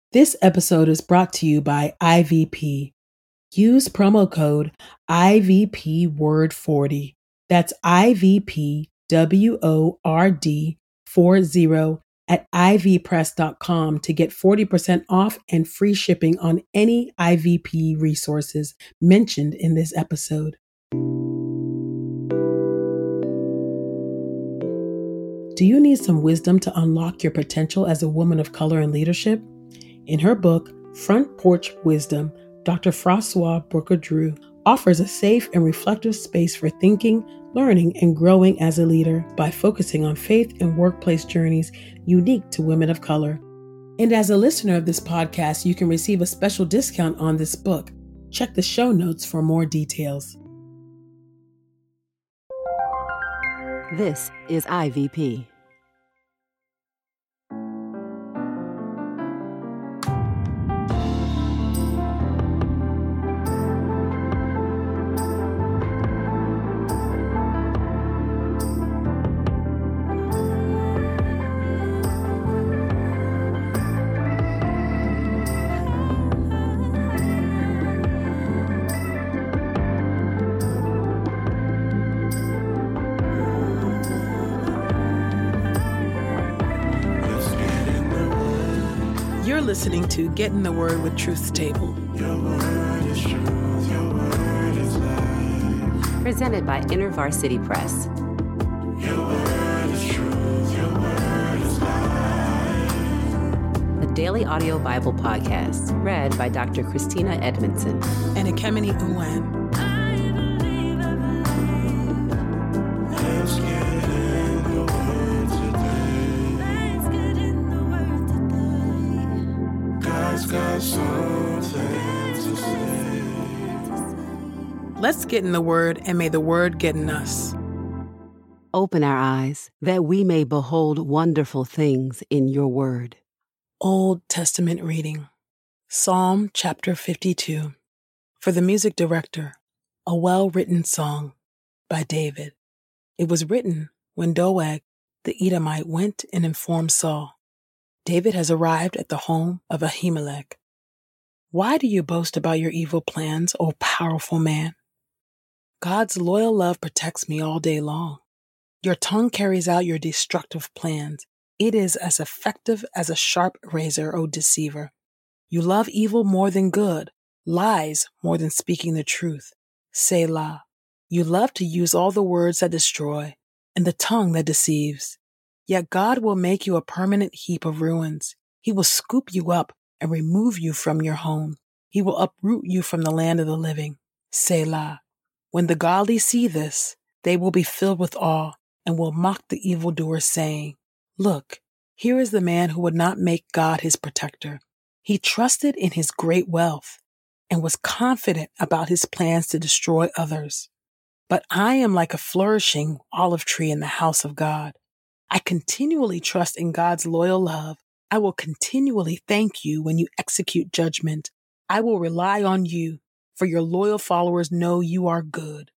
This episode is brought to you by IVP. Use promo code IVPWORD40. That's IVPWORD40 at ivpress.com to get 40% off and free shipping on any IVP resources mentioned in this episode. Do you need some wisdom to unlock your potential as a woman of color in leadership? In her book, Front Porch Wisdom, Dr. Francois Bouquet-Drew offers a safe and reflective space for thinking, learning, and growing as a leader by focusing on faith and workplace journeys unique to women of color. And as a listener of this podcast, you can receive a special discount on this book. Check the show notes for more details. This is IVP. You're listening to Get in the Word with Truth's Table. Your word is truth, your word is life. Presented by InterVarsity Press. Your word is truth, your word is life. The Daily Audio Bible Podcast, read by Dr. Christina Edmondson. And Ekemini Uwan. Let's get in the word today. God's got something to say. Let's get in the Word, and may the Word get in us. Open our eyes that we may behold wonderful things in your word. Old Testament reading. Psalm chapter 52. For the music director, a well-written song by David. It was written when Doeg, the Edomite, went and informed Saul. David has arrived at the home of Ahimelech. Why do you boast about your evil plans, O powerful man? God's loyal love protects me all day long. Your tongue carries out your destructive plans. It is as effective as a sharp razor, O deceiver. You love evil more than good, lies more than speaking the truth. Selah. You love to use all the words that destroy and the tongue that deceives. Yet God will make you a permanent heap of ruins. He will scoop you up and remove you from your home. He will uproot you from the land of the living. Selah. When the godly see this, they will be filled with awe and will mock the evildoer, saying, Look, here is the man who would not make God his protector. He trusted in his great wealth and was confident about his plans to destroy others. But I am like a flourishing olive tree in the house of God. I continually trust in God's loyal love. I will continually thank you when you execute judgment. I will rely on you, for your loyal followers know you are good.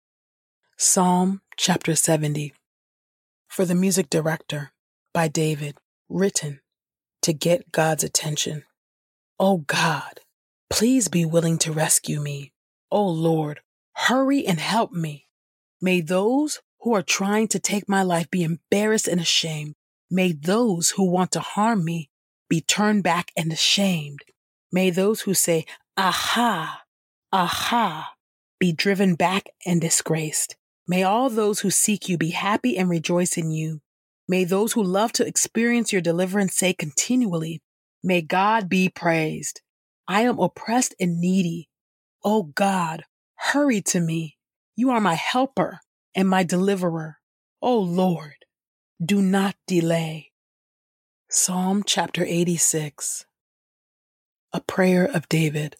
Psalm chapter 70. For the music director by David, written to get God's attention. O God, please be willing to rescue me. O Lord, hurry and help me. May those who are trying to take my life be embarrassed and ashamed. May those who want to harm me be turned back and ashamed. May those who say, Aha, aha, be driven back and disgraced. May all those who seek you be happy and rejoice in you. May those who love to experience your deliverance say continually, May God be praised. I am oppressed and needy. O God, hurry to me. You are my helper and my deliverer. O Lord, do not delay. Psalm chapter 86. A prayer of David.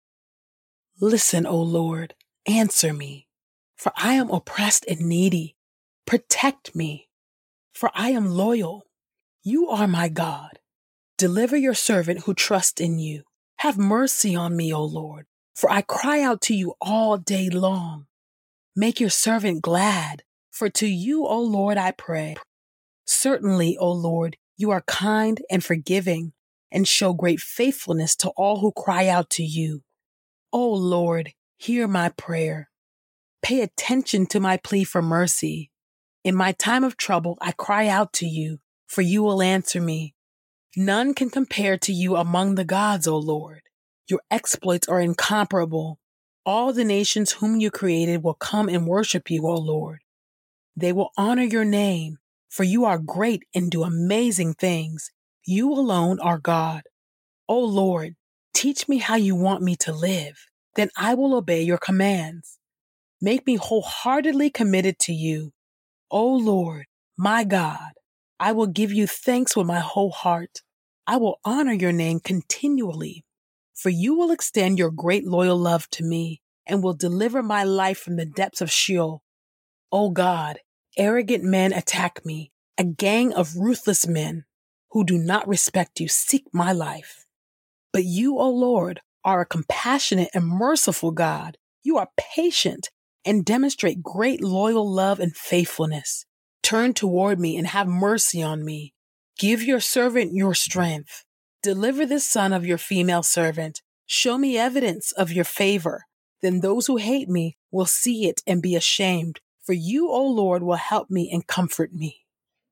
Listen, O Lord, answer me, for I am oppressed and needy. Protect me, for I am loyal. You are my God. Deliver your servant who trusts in you. Have mercy on me, O Lord, for I cry out to you all day long. Make your servant glad, for to you, O Lord, I pray. Certainly, O Lord, you are kind and forgiving, and show great faithfulness to all who cry out to you. O Lord, hear my prayer. Pay attention to my plea for mercy. In my time of trouble, I cry out to you, for you will answer me. None can compare to you among the gods, O Lord. Your exploits are incomparable. All the nations whom you created will come and worship you, O Lord. They will honor your name, for you are great and do amazing things. You alone are God. O Lord, teach me how you want me to live. Then I will obey your commands. Make me wholeheartedly committed to you. O Lord, my God, I will give you thanks with my whole heart. I will honor your name continually, for you will extend your great loyal love to me and will deliver my life from the depths of Sheol. O God, arrogant men attack me. A gang of ruthless men who do not respect you seek my life. But you, O Lord, are a compassionate and merciful God. You are patient and demonstrate great loyal love and faithfulness. Turn toward me and have mercy on me. Give your servant your strength. Deliver the son of your female servant. Show me evidence of your favor. Then those who hate me will see it and be ashamed. For you, O Lord, will help me and comfort me.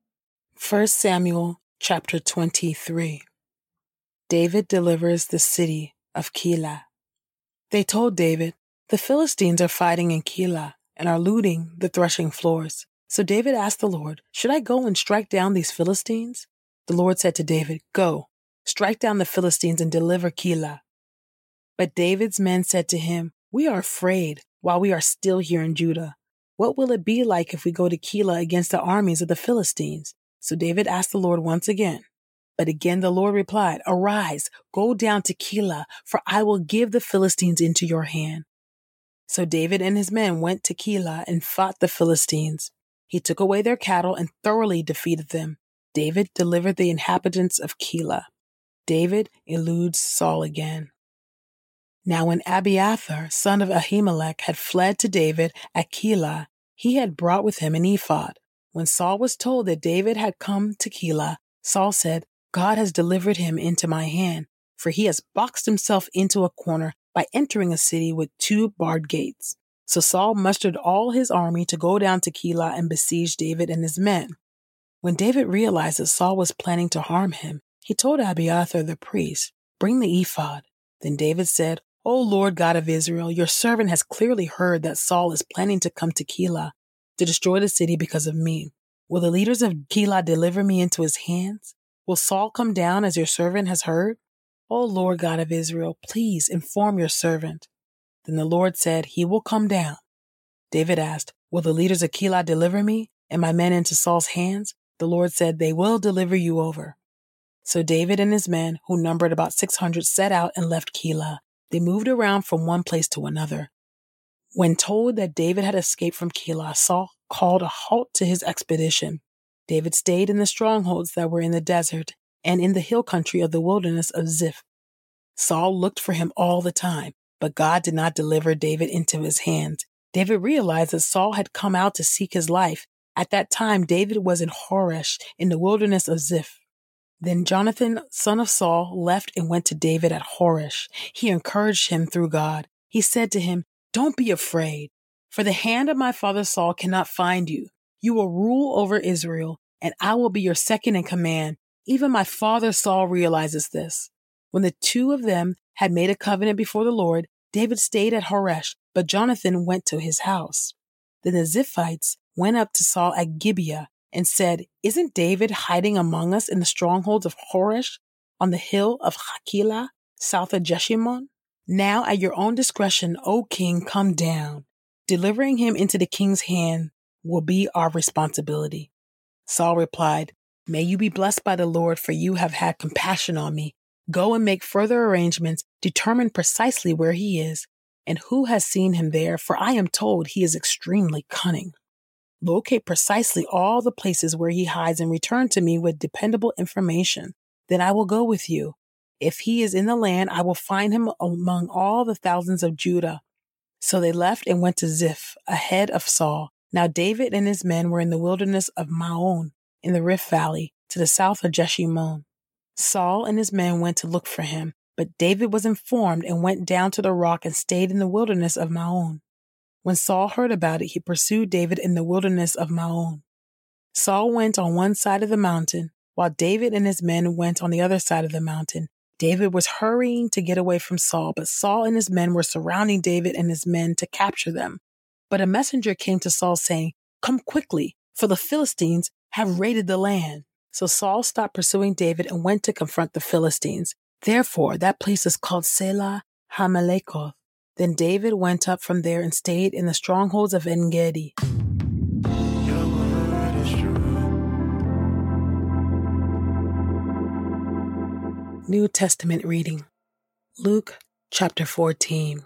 1 Samuel chapter 23. David delivers the city of Keilah. They told David, the Philistines are fighting in Keilah and are looting the threshing floors. So David asked the Lord, should I go and strike down these Philistines? The Lord said to David, go, strike down the Philistines and deliver Keilah. But David's men said to him, we are afraid while we are still here in Judah. What will it be like if we go to Keilah against the armies of the Philistines? So David asked the Lord once again. But again the Lord replied, arise, go down to Keilah, for I will give the Philistines into your hand. So David and his men went to Keilah and fought the Philistines. He took away their cattle and thoroughly defeated them. David delivered the inhabitants of Keilah. David eludes Saul again. Now when Abiathar, son of Ahimelech, had fled to David at Keilah, he had brought with him an ephod. When Saul was told that David had come to Keilah, Saul said, God has delivered him into my hand, for he has boxed himself into a corner by entering a city with 2 barred gates. So Saul mustered all his army to go down to Keilah and besiege David and his men. When David realized that Saul was planning to harm him, he told Abiathar the priest, bring the ephod. Then David said, O Lord God of Israel, your servant has clearly heard that Saul is planning to come to Keilah to destroy the city because of me. Will the leaders of Keilah deliver me into his hands? Will Saul come down as your servant has heard? O Lord God of Israel, please inform your servant. Then the Lord said, he will come down. David asked, will the leaders of Keilah deliver me and my men into Saul's hands? The Lord said, they will deliver you over. So David and his men, who numbered about 600, set out and left Keilah. They moved around from one place to another. When told that David had escaped from Keilah, Saul called a halt to his expedition. David stayed in the strongholds that were in the desert and in the hill country of the wilderness of Ziph. Saul looked for him all the time, but God did not deliver David into his hands. David realized that Saul had come out to seek his life. At that time, David was in Horesh in the wilderness of Ziph. Then Jonathan, son of Saul, left and went to David at Horesh. He encouraged him through God. He said to him, don't be afraid, for the hand of my father Saul cannot find you. You will rule over Israel, and I will be your second in command. Even my father Saul realizes this. When the 2 of them had made a covenant before the Lord, David stayed at Horesh, but Jonathan went to his house. Then the Ziphites went up to Saul at Gibeah and said, isn't David hiding among us in the strongholds of Horesh on the hill of Hakilah, south of Jeshimon? Now at your own discretion, O king, come down. Delivering him into the king's hand will be our responsibility. Saul replied, may you be blessed by the Lord, for you have had compassion on me. Go and make further arrangements, determine precisely where he is, and who has seen him there, for I am told he is extremely cunning. Locate precisely all the places where he hides and return to me with dependable information. Then I will go with you. If he is in the land, I will find him among all the thousands of Judah. So they left and went to Ziph, ahead of Saul. Now David and his men were in the wilderness of Maon, in the Rift Valley, to the south of Jeshimon. Saul and his men went to look for him, but David was informed and went down to the rock and stayed in the wilderness of Maon. When Saul heard about it, he pursued David in the wilderness of Maon. Saul went on one side of the mountain, while David and his men went on the other side of the mountain. David was hurrying to get away from Saul, but Saul and his men were surrounding David and his men to capture them. But a messenger came to Saul saying, "Come quickly, for the Philistines have raided the land." So Saul stopped pursuing David and went to confront the Philistines. Therefore, that place is called Selah Hamalekoth. Then David went up from there and stayed in the strongholds of En-Gedi. Your word is true. New Testament reading. Luke chapter 14.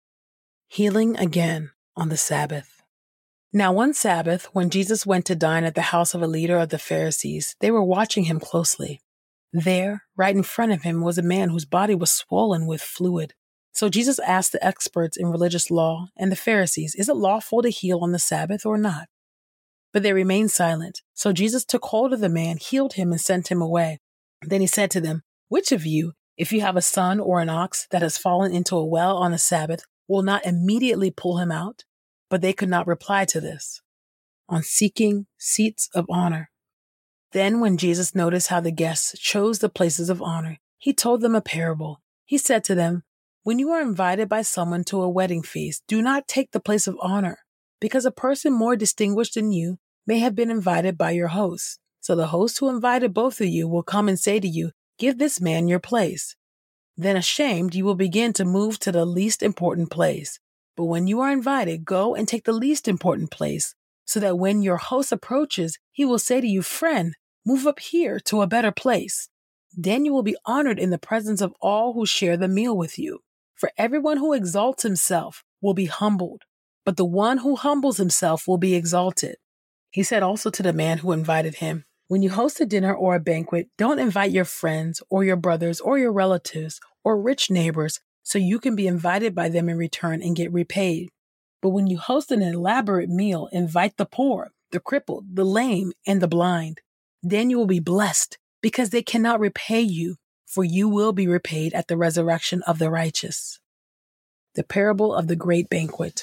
Healing again on the Sabbath. Now one Sabbath, when Jesus went to dine at the house of a leader of the Pharisees, they were watching him closely. There, right in front of him, was a man whose body was swollen with fluid. So Jesus asked the experts in religious law and the Pharisees, "Is it lawful to heal on the Sabbath or not?" But they remained silent. So Jesus took hold of the man, healed him, and sent him away. Then he said to them, "Which of you, if you have a son or an ox that has fallen into a well on a Sabbath, will not immediately pull him out?" But they could not reply to this. On seeking seats of honor. Then when Jesus noticed how the guests chose the places of honor, he told them a parable. He said to them, "When you are invited by someone to a wedding feast, do not take the place of honor, because a person more distinguished than you may have been invited by your host. So the host who invited both of you will come and say to you, 'Give this man your place.' Then ashamed, you will begin to move to the least important place. But when you are invited, go and take the least important place, so that when your host approaches, he will say to you, 'Friend, move up here to a better place.' Then you will be honored in the presence of all who share the meal with you. For everyone who exalts himself will be humbled, but the one who humbles himself will be exalted." He said also to the man who invited him, "When you host a dinner or a banquet, don't invite your friends or your brothers or your relatives or rich neighbors, so you can be invited by them in return and get repaid. But when you host an elaborate meal, invite the poor, the crippled, the lame, and the blind. Then you will be blessed, because they cannot repay you, for you will be repaid at the resurrection of the righteous." The parable of the great banquet.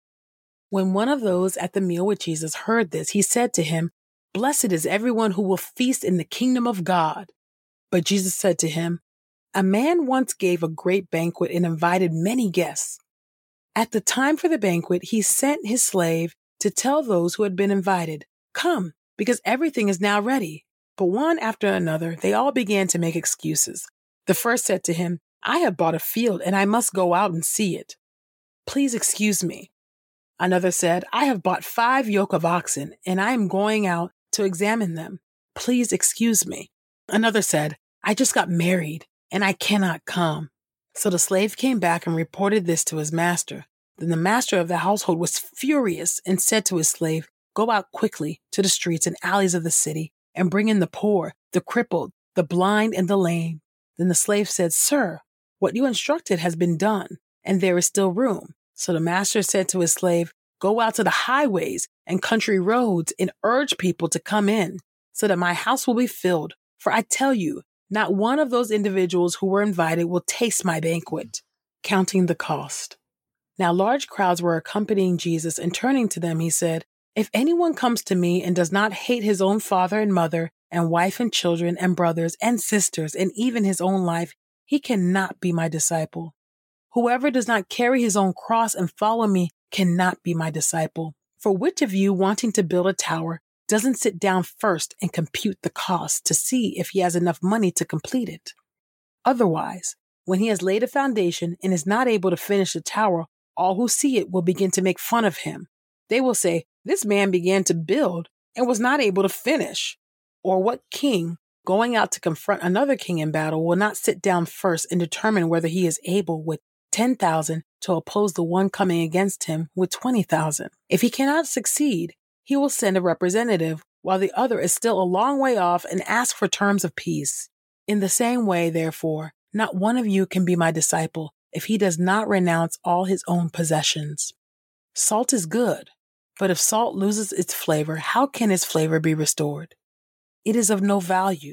When one of those at the meal with Jesus heard this, he said to him, "Blessed is everyone who will feast in the kingdom of God." But Jesus said to him, "A man once gave a great banquet and invited many guests. At the time for the banquet, he sent his slave to tell those who had been invited, 'Come, because everything is now ready.' But one after another, they all began to make excuses. The first said to him, 'I have bought a field and I must go out and see it. Please excuse me.' Another said, 'I have bought 5 yoke of oxen and I am going out to examine them. Please excuse me.' Another said, 'I just got married and I cannot come.' So the slave came back and reported this to his master. Then the master of the household was furious and said to his slave, 'Go out quickly to the streets and alleys of the city and bring in the poor, the crippled, the blind, and the lame.' Then the slave said, 'Sir, what you instructed has been done, and there is still room.' So the master said to his slave, 'Go out to the highways and country roads and urge people to come in, so that my house will be filled. For I tell you, not one of those individuals who were invited will taste my banquet.'" Counting the cost. Now large crowds were accompanying Jesus, and turning to them, he said, "If anyone comes to me and does not hate his own father and mother and wife and children and brothers and sisters and even his own life, he cannot be my disciple. Whoever does not carry his own cross and follow me cannot be my disciple. For which of you, wanting to build a tower, doesn't sit down first and compute the cost to see if he has enough money to complete it? Otherwise, when he has laid a foundation and is not able to finish the tower, all who see it will begin to make fun of him. They will say, 'This man began to build and was not able to finish.' Or what king, going out to confront another king in battle, will not sit down first and determine whether he is able with 10,000 to oppose the one coming against him with 20,000? If he cannot succeed, he will send a representative while the other is still a long way off and ask for terms of peace. In the same way, therefore, not one of you can be my disciple if he does not renounce all his own possessions. Salt is good, but if salt loses its flavor, how can its flavor be restored? It is of no value,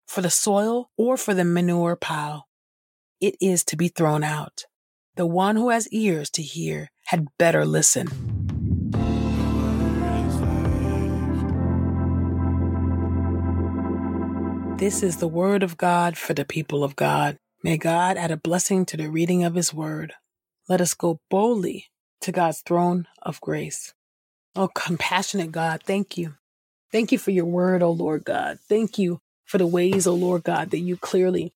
for the soil, or for the manure pile. It is to be thrown out. The one who has ears to hear had better listen. This is the word of God for the people of God. May God add a blessing to the reading of his word. Let us go boldly to God's throne of grace. Oh, compassionate God, thank you. Thank you for your word, oh Lord God. Thank you for the ways, oh Lord God, that you clearly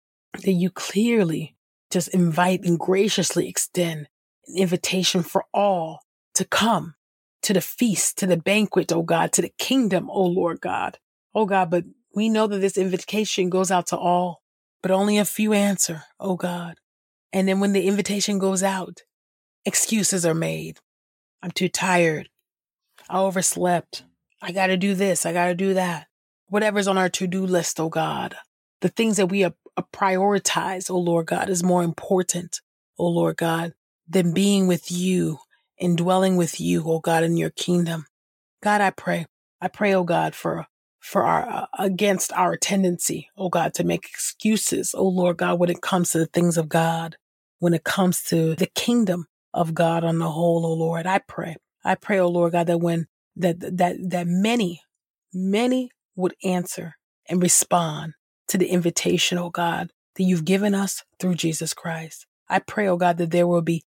just invite and graciously extend an invitation for all to come to the feast, to the banquet, oh God, to the kingdom, oh Lord God. Oh God, but we know that this invitation goes out to all, but only a few answer, oh God. And then when the invitation goes out, excuses are made. I'm too tired. I overslept. I got to do this. I got to do that. Whatever's on our to-do list, oh God. The things that we prioritize, oh Lord God, is more important, oh Lord God, than being with you and dwelling with you, oh God, in your kingdom. God, I pray, oh God, for our, against our tendency, oh God, to make excuses, oh Lord God, when it comes to the things of God, when it comes to the kingdom of God on the whole, oh Lord. I pray, oh Lord God, that when, that many would answer and respond to the invitation, oh God, that you've given us through Jesus Christ. I pray, oh God, that there will be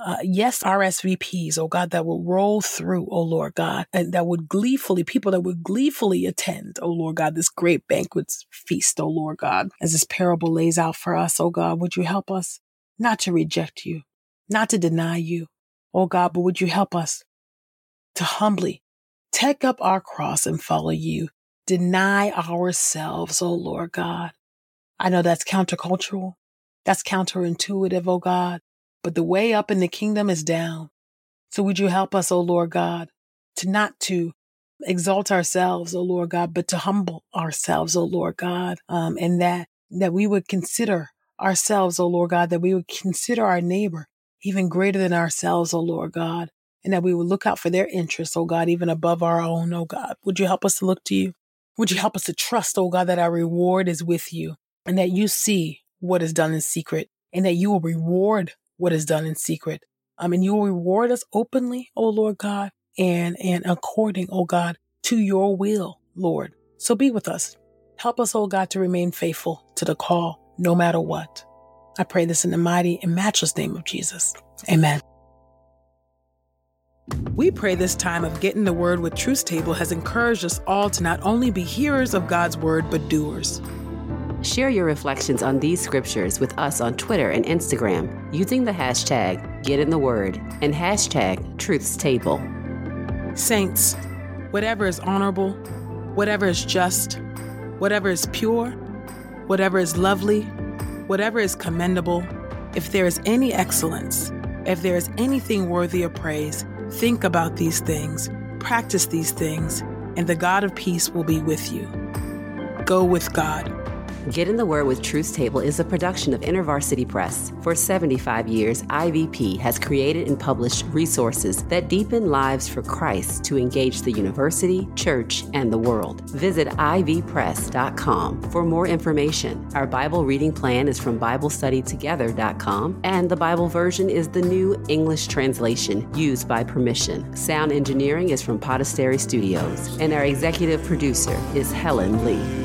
RSVPs, oh God, that will roll through, oh Lord God, and people that would gleefully attend, oh Lord God, this great banquet feast, oh Lord God, as this parable lays out for us, oh God, would you help us not to reject you, not to deny you, oh God, but would you help us to humbly take up our cross and follow you, deny ourselves, oh Lord God. I know that's countercultural, that's counterintuitive, oh God. But the way up in the kingdom is down. So would you help us, oh Lord God, to not to exalt ourselves, oh Lord God, but to humble ourselves, oh Lord God, and that we would consider ourselves, oh Lord God, that we would consider our neighbor even greater than ourselves, oh Lord God, and that we would look out for their interests, oh God, even above our own, oh God. Would you help us to look to you? Would you help us to trust, oh God, that our reward is with you and that you see what is done in secret and that you will reward what is done in secret. And you will reward us openly, oh Lord God, and according, oh God, to your will, Lord. So be with us. Help us, oh God, to remain faithful to the call, no matter what. I pray this in the mighty and matchless name of Jesus. Amen. We pray this time of Getting the Word with Truth Table has encouraged us all to not only be hearers of God's word, but doers. Share your reflections on these scriptures with us on Twitter and Instagram using the hashtag #GetInTheWord and hashtag #TruthsTable. Saints, whatever is honorable, whatever is just, whatever is pure, whatever is lovely, whatever is commendable, if there is any excellence, if there is anything worthy of praise, think about these things, practice these things, and the God of peace will be with you. Go with God. Get in the Word with Truth Table is a production of InterVarsity Press. For 75 years, IVP has created and published resources that deepen lives for Christ to engage the university, church, and the world. Visit ivpress.com for more information. Our Bible reading plan is from BibleStudyTogether.com, and the Bible version is the New English Translation used by permission. Sound engineering is from Podastery Studios, and our executive producer is Helen Lee.